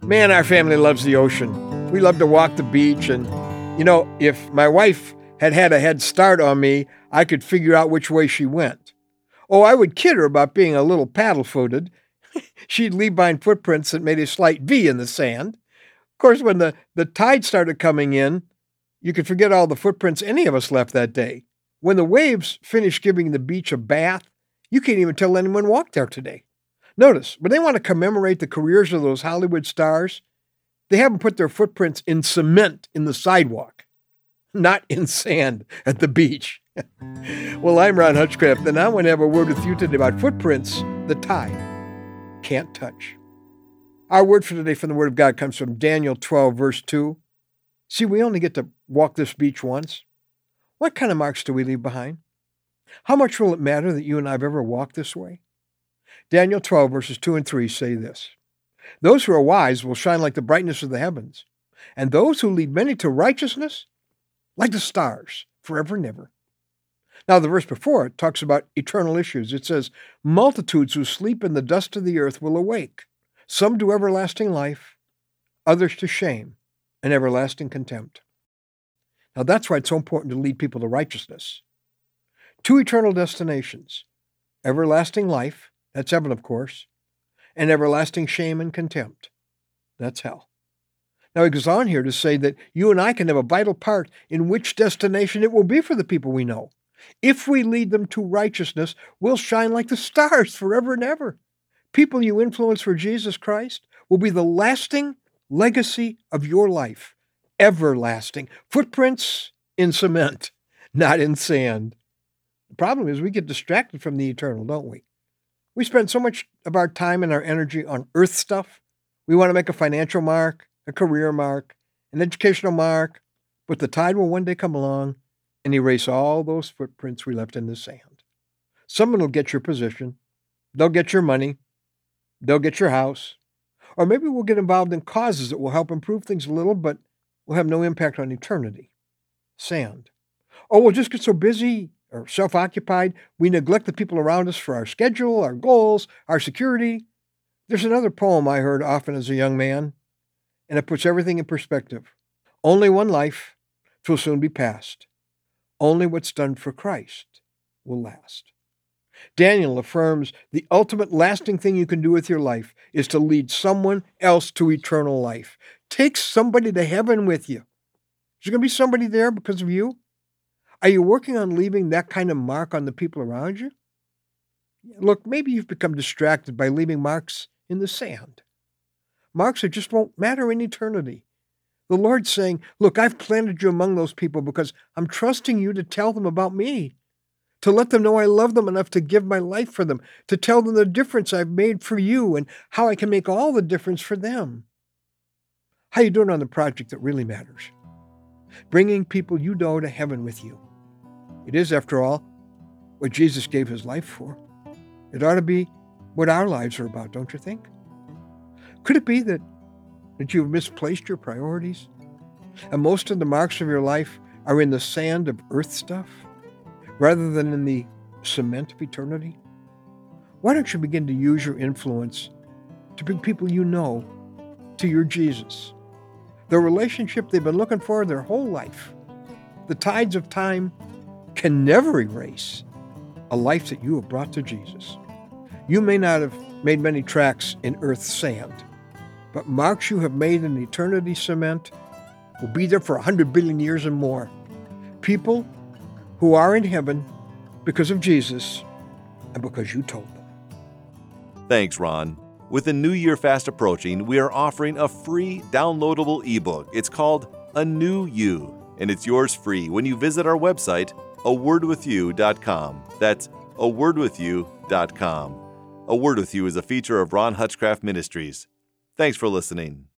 Man, our family loves the ocean. We love to walk the beach, and, if my wife had had a head start on me, I could figure out which way she went. Oh, I would kid her about being a little paddle-footed. She'd leave behind footprints that made a slight V in the sand. Of course, when the tide started coming in, you could forget all the footprints any of us left that day. When the waves finished giving the beach a bath, you can't even tell anyone walked there today. Notice, when they want to commemorate the careers of those Hollywood stars, they haven't put their footprints in cement in the sidewalk, not in sand at the beach. Well, I'm Ron Hutchcraft, and I want to have a word with you today about footprints the tide can't touch. Our word for today from the Word of God comes from Daniel 12, verse 2. See, we only get to walk this beach once. What kind of marks do we leave behind? How much will it matter that you and I have ever walked this way? Daniel 12, verses 2 and 3 say this. Those who are wise will shine like the brightness of the heavens, and those who lead many to righteousness like the stars forever and ever. Now, the verse before it talks about eternal issues. It says, multitudes who sleep in the dust of the earth will awake, some to everlasting life, others to shame and everlasting contempt. Now, that's why it's so important to lead people to righteousness. Two eternal destinations, everlasting life, that's heaven, of course, and everlasting shame and contempt, that's hell. Now, he goes on here to say that you and I can have a vital part in which destination it will be for the people we know. If we lead them to righteousness, we'll shine like the stars forever and ever. People you influence for Jesus Christ will be the lasting legacy of your life, everlasting. Footprints in cement, not in sand. The problem is we get distracted from the eternal, don't we? We spend so much of our time and our energy on earth stuff. We want to make a financial mark, a career mark, an educational mark, but the tide will one day come along and erase all those footprints we left in the sand. Someone will get your position. They'll get your money. They'll get your house. Or maybe we'll get involved in causes that will help improve things a little, but will have no impact on eternity. Sand. Or we'll just get so busy or self-occupied, we neglect the people around us for our schedule, our goals, our security. There's another poem I heard often as a young man, and it puts everything in perspective. Only one life, 'twill soon be past. Only what's done for Christ will last. Daniel affirms the ultimate lasting thing you can do with your life is to lead someone else to eternal life. Take somebody to heaven with you. Is there going to be somebody there because of you? Are you working on leaving that kind of mark on the people around you? Look, maybe you've become distracted by leaving marks in the sand. Marks that just won't matter in eternity. The Lord's saying, look, I've planted you among those people because I'm trusting you to tell them about me, to let them know I love them enough to give my life for them, to tell them the difference I've made for you and how I can make all the difference for them. How you doing on the project that really matters? Bringing people you know to heaven with you. It is, after all, what Jesus gave his life for. It ought to be what our lives are about, don't you think? Could it be that you've misplaced your priorities? And most of the marks of your life are in the sand of earth stuff, rather than in the cement of eternity? Why don't you begin to use your influence to bring people you know to your Jesus, the relationship they've been looking for their whole life? The tides of time can never erase a life that you have brought to Jesus. You may not have made many tracks in earth's sand, but marks you have made in eternity cement will be there for 100 billion years and more. People who are in heaven because of Jesus and because you told them. Thanks, Ron. With the New Year fast approaching, we are offering a free downloadable ebook. It's called A New You, and it's yours free when you visit our website, awordwithyou.com. That's awordwithyou.com. A Word With You is a feature of Ron Hutchcraft Ministries. Thanks for listening.